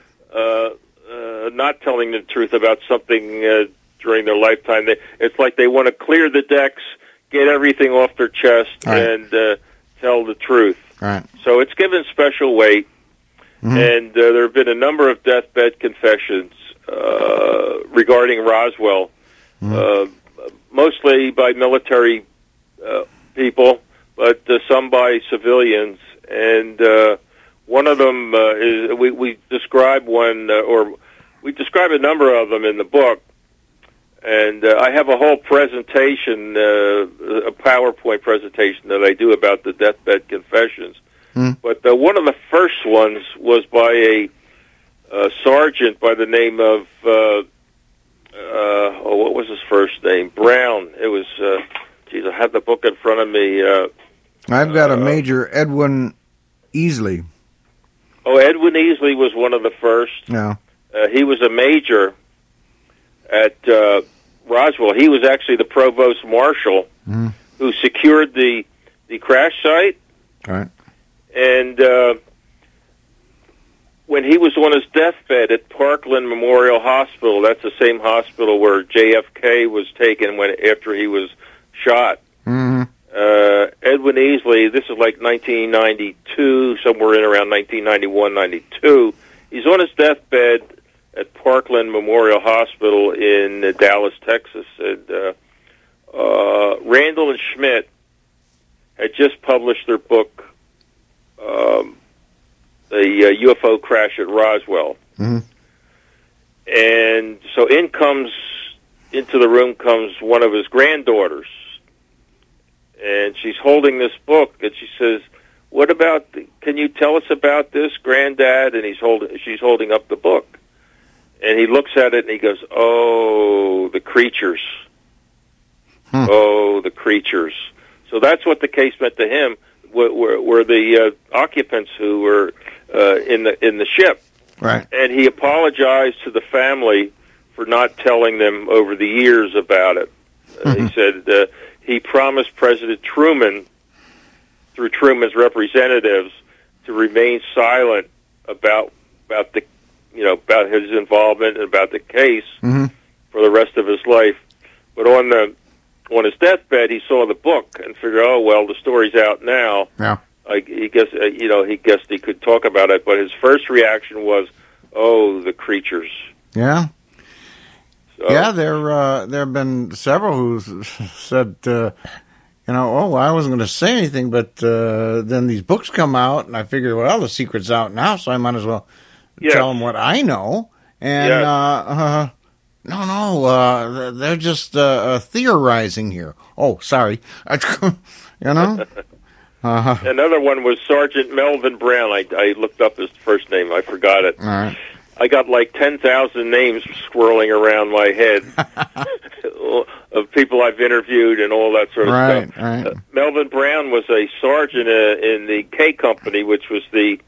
not telling the truth about something during their lifetime. It's like they want to clear the decks, get everything off their chest, and tell the truth. Right. So it's given special weight, and there have been a number of deathbed confessions regarding Roswell, mostly by military people, but some by civilians. And one of them is we describe one, or we describe a number of them in the book. And I have a whole presentation, a PowerPoint presentation that I do about the deathbed confessions. But one of the first ones was by a sergeant by the name of, what was his first name? Brown. It was, I have the book in front of me. I've got a Major Edwin Easley. Oh, Edwin Easley was one of the first. Yeah. He was a major at Roswell. He was actually the provost marshal who secured the crash site. Right. And when he was on his deathbed at Parkland Memorial Hospital, that's the same hospital where JFK was taken after he was shot. Edwin Easley, this is like 1992, somewhere in around 1991, 92. He's on his deathbed at Parkland Memorial Hospital in Dallas, Texas. And Randall and Schmidt had just published their book, the UFO crash at Roswell. And so into the room comes one of his granddaughters. And she's holding this book, and she says, what about? Can you tell us about this, Granddad? And she's holding up the book, and he looks at it and he goes, "Oh, the creatures! Oh, the creatures!" So that's what the case meant to him. Were the occupants who were in the ship, Right. and he apologized to the family for not telling them over the years about it. He said he promised President Truman, through Truman's representatives, to remain silent about the about his involvement and about the case for the rest of his life. But on his deathbed, he saw the book and figured, oh well, the story's out now. Yeah. He guessed he could talk about it, but his first reaction was, "Oh, the creatures." Yeah. So, Yeah, there have been several who said, oh, well, I wasn't going to say anything, but then these books come out, and I figured, well, the secret's out now, so I might as well tell them what I know. And no, they're just theorizing here. Oh, sorry, Another one was Sergeant Melvin Brown. I looked up his first name. I forgot it. All right. I got like 10,000 names swirling around my head of people I've interviewed and all that sort of stuff. Right. Melvin Brown was a sergeant in the K Company, which was the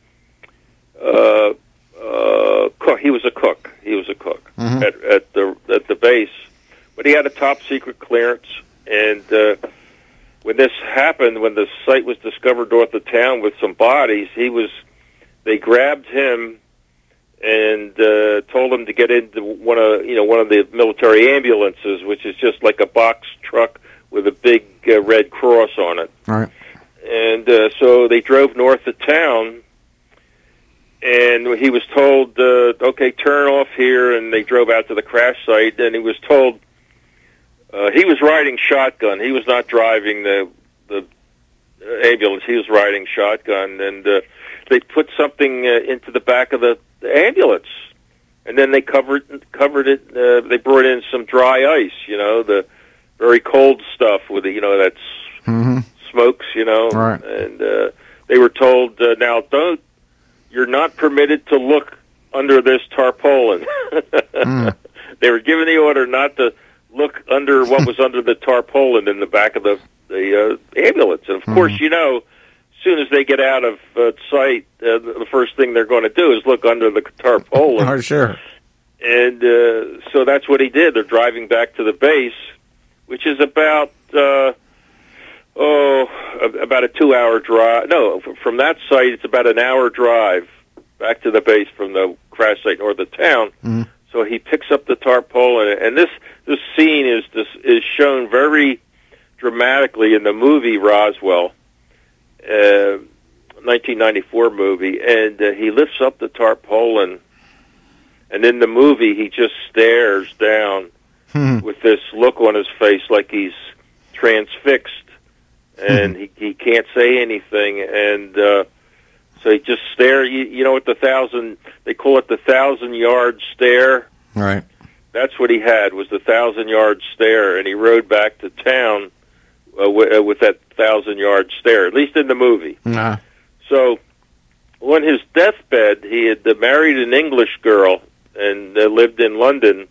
cook. He was a cook. At the base, but he had a top secret clearance. And when this happened, when the site was discovered north of town with some bodies, they grabbed him and told him to get into one of the military ambulances, which is just like a box truck with a big red cross on it. All right. And so they drove north of town, and he was told, "Okay, turn off here." And they drove out to the crash site, and he was told he was riding shotgun. He was not driving the ambulance. He was riding shotgun, and they put something into the back of the ambulance, and then they covered it. They brought in some dry ice, the very cold stuff with it, that's smokes, Right. And they were told, now you're not permitted to look under this tarpaulin. They were given the order not to look under what was under the tarpaulin in the back of the ambulance, and of course, as soon as they get out of sight, the first thing they're going to do is look under the tarpaulin. Oh, sure. And so that's what he did. They're driving back to the base, which is about a 2-hour drive. No, from that site, it's about an hour drive back to the base from the crash site north of town. So he picks up the tarpaulin, and this scene is shown very dramatically in the movie Roswell. 1994 movie, and he lifts up the tarpaulin, and in the movie he just stares down with this look on his face like he's transfixed, and he can't say anything, and so he just stares. You know what they call it the 1,000-yard stare? Right. That's what he had, was the 1,000-yard stare, and he rode back to town with that 1,000-yard stare, at least in the movie. So on his deathbed, he had married an English girl and lived in London.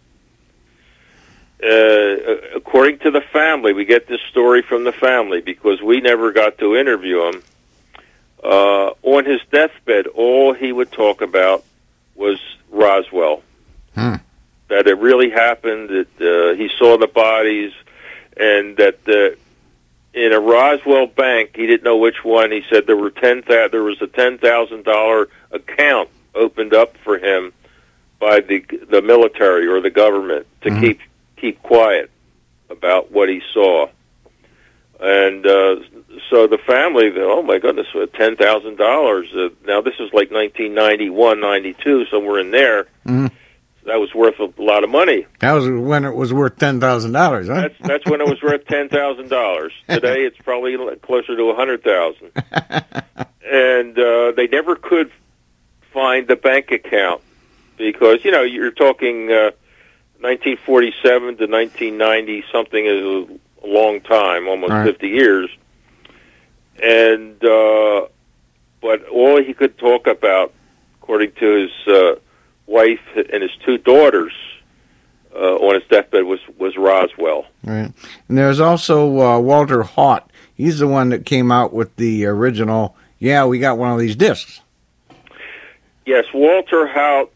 According to the family, we get this story from the family because we never got to interview him. On his deathbed, all he would talk about was Roswell. That it really happened, that he saw the bodies, and that in a Roswell bank, he didn't know which one. He said there was a $10,000 account opened up for him by the military or the government to keep quiet about what he saw. And so the family, oh my goodness, $10,000. Now this is like 1991, 92, somewhere in there. That was worth a lot of money. That was when it was worth $10,000, huh? That's when it was worth $10,000. Today, it's probably closer to $100,000. And they never could find the bank account because you're talking 1947 to 1990. Something is a long time, almost 50 years. And but all he could talk about, according to his wife and his two daughters, on his deathbed was Roswell. Right. And there's also Walter Haut. He's the one that came out with the original, yeah, we got one of these discs. Yes, Walter Haut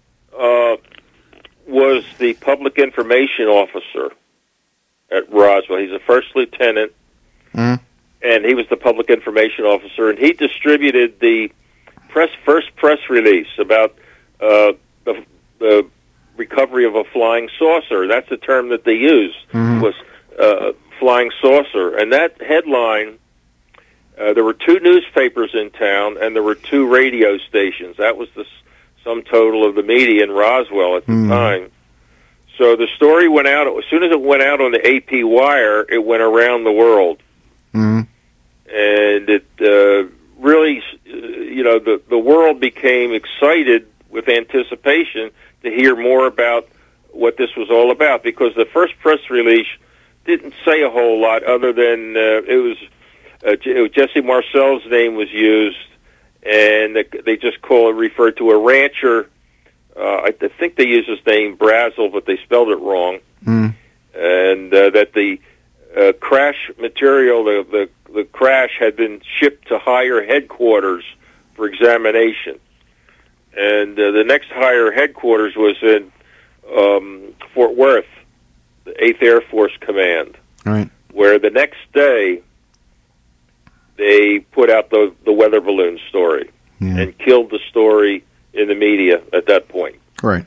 was the public information officer at Roswell. He's a first lieutenant, and he was the public information officer, and he distributed the first press release about the recovery of a flying saucer. That's the term that they used, was flying saucer. And that headline, there were 2 newspapers in town, and there were 2 radio stations. That was the sum total of the media in Roswell at the time. So the story went out, as soon as it went out on the AP wire, it went around the world. And it really, the world became excited with anticipation to hear more about what this was all about, because the first press release didn't say a whole lot other than it was Jesse Marcel's name was used, and they just referred to a rancher. I think they used his name Brazel, but they spelled it wrong. And that the crash material, the crash had been shipped to higher headquarters for examination. And the next higher headquarters was in Fort Worth, the 8th Air Force Command, where the next day they put out the weather balloon story and killed the story in the media at that point. Right.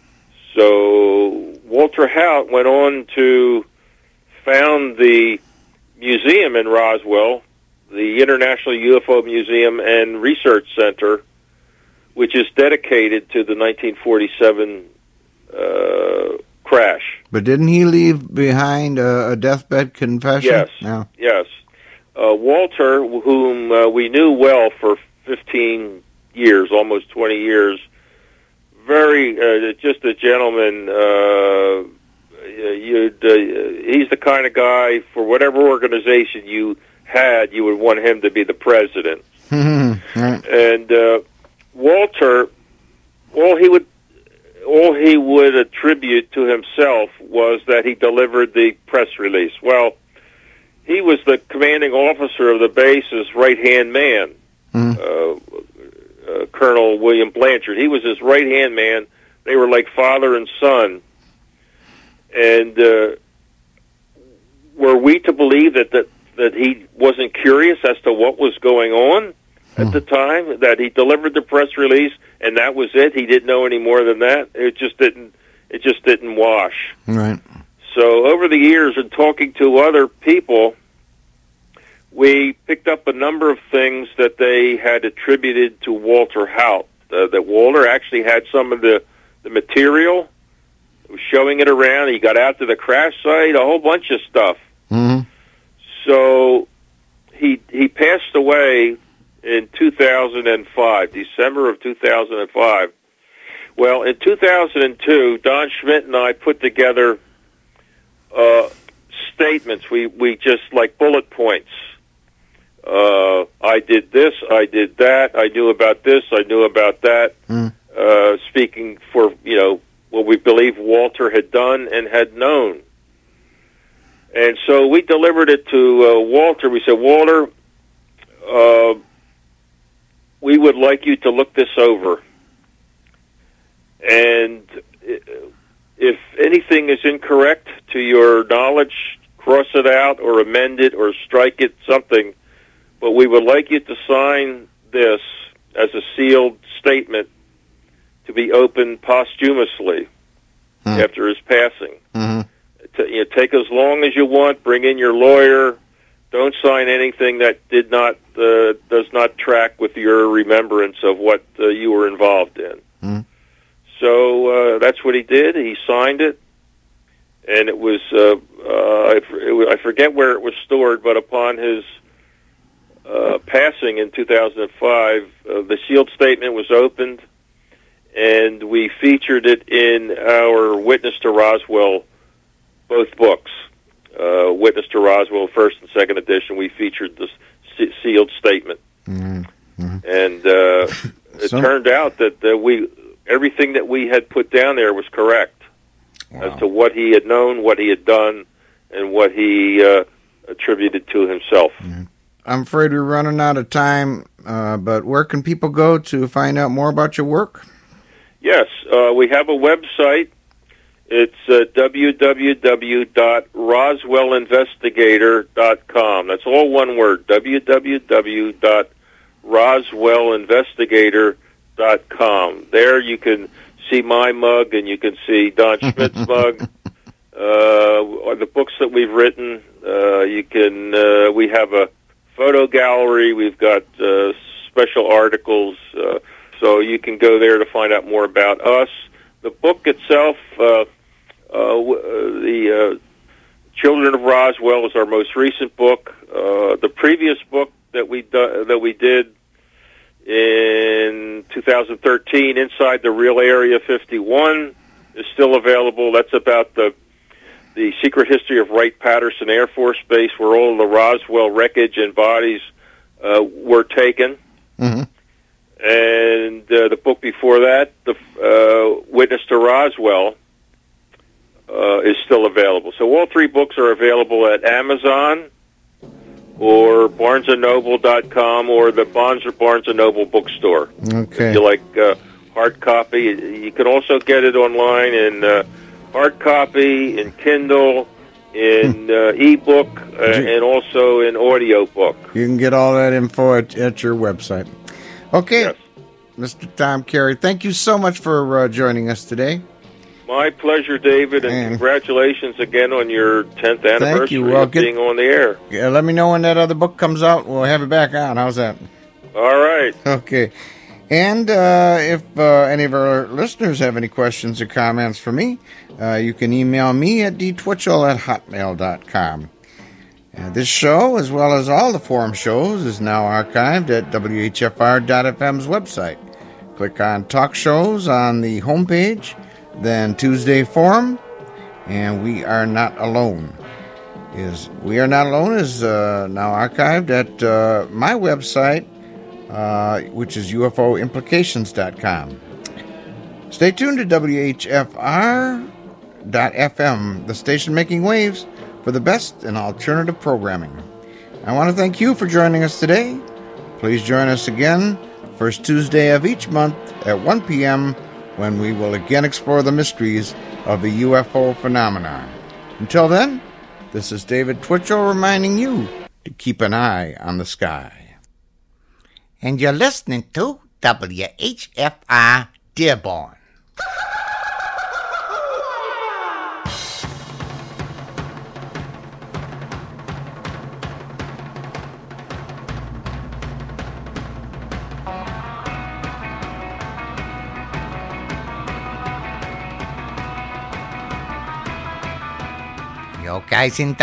So Walter Haut went on to found the museum in Roswell, the International UFO Museum and Research Center, which is dedicated to the 1947 crash. But didn't he leave behind a deathbed confession? Yes, yes. Walter, whom we knew well for 15 years, almost 20 years, very, just a gentleman. He's the kind of guy, for whatever organization you had, you would want him to be the president. And Walter, all he would attribute to himself was that he delivered the press release. Well, he was the commanding officer of the base's right-hand man, Colonel William Blanchard. He was his right-hand man. They were like father and son. And were we to believe that he wasn't curious as to what was going on at the time, that he delivered the press release and that was it? He didn't know any more than that. It just didn't wash. Right. So over the years, and talking to other people, we picked up a number of things that they had attributed to Walter Haut. That Walter actually had some of the material, was showing it around. He got out to the crash site, a whole bunch of stuff. So he passed away in 2005, December of 2005. Well, in 2002, Don Schmidt and I put together statements. We just like bullet points. I did this, I did that, I knew about this, I knew about that. Speaking for, what we believe Walter had done and had known. And so we delivered it to Walter. We said, Walter, we would like you to look this over. And if anything is incorrect to your knowledge, cross it out or amend it or strike it, something. But we would like you to sign this as a sealed statement to be opened posthumously after his passing. Take as long as you want. Bring in your lawyer. Don't sign anything that does not track with your remembrance of what you were involved in. So that's what he did. He signed it, and it was I forget where it was stored, but upon his passing in 2005, the sealed statement was opened, and we featured it in our Witness to Roswell, both books. Witness to Roswell, first and second edition, we featured the sealed statement. And it turned out that everything that we had put down there was correct as to what he had known, what he had done, and what he attributed to himself. I'm afraid we're running out of time, but where can people go to find out more about your work? Yes, we have a website. It's www.roswellinvestigator.com. That's all one word, www.roswellinvestigator.com. There you can see my mug, and you can see Don Schmidt's mug, the books that we've written. We have a photo gallery. We've got special articles, so you can go there to find out more about us. The book itself, the Children of Roswell, is our most recent book. The previous book that we did in 2013, Inside the Real Area 51, is still available. That's about the secret history of Wright-Patterson Air Force Base, where all the Roswell wreckage and bodies were taken. Mm-hmm. And the book before that, the Witness to Roswell, is still available. So all three books are available at Amazon or BarnesandNoble.com or the Barnes & Noble bookstore. Okay. If you like hard copy, you can also get it online in hard copy, in Kindle, in ebook, and also in audio book. You can get all that info at your website. Okay, yes. Mr. Tom Carey, thank you so much for joining us today. My pleasure, David, and congratulations again on your 10th anniversary of being on the air. Yeah, let me know when that other book comes out. We'll have it back on. How's that? All right. Okay. And if any of our listeners have any questions or comments for me, you can email me at dtwitchell@hotmail.com. This show, as well as all the forum shows, is now archived at WHFR.FM's website. Click on Talk Shows on the homepage, then Tuesday Forum, and We Are Not Alone. We Are Not Alone is now archived at my website, which is UFOimplications.com. Stay tuned to WHFR.FM, the station making waves for the best in alternative programming. I want to thank you for joining us today. Please join us again, first Tuesday of each month at 1 p.m., when we will again explore the mysteries of the UFO phenomenon. Until then, this is David Twitchell reminding you to keep an eye on the sky. And you're listening to WHFR Dearborn. Yo guys in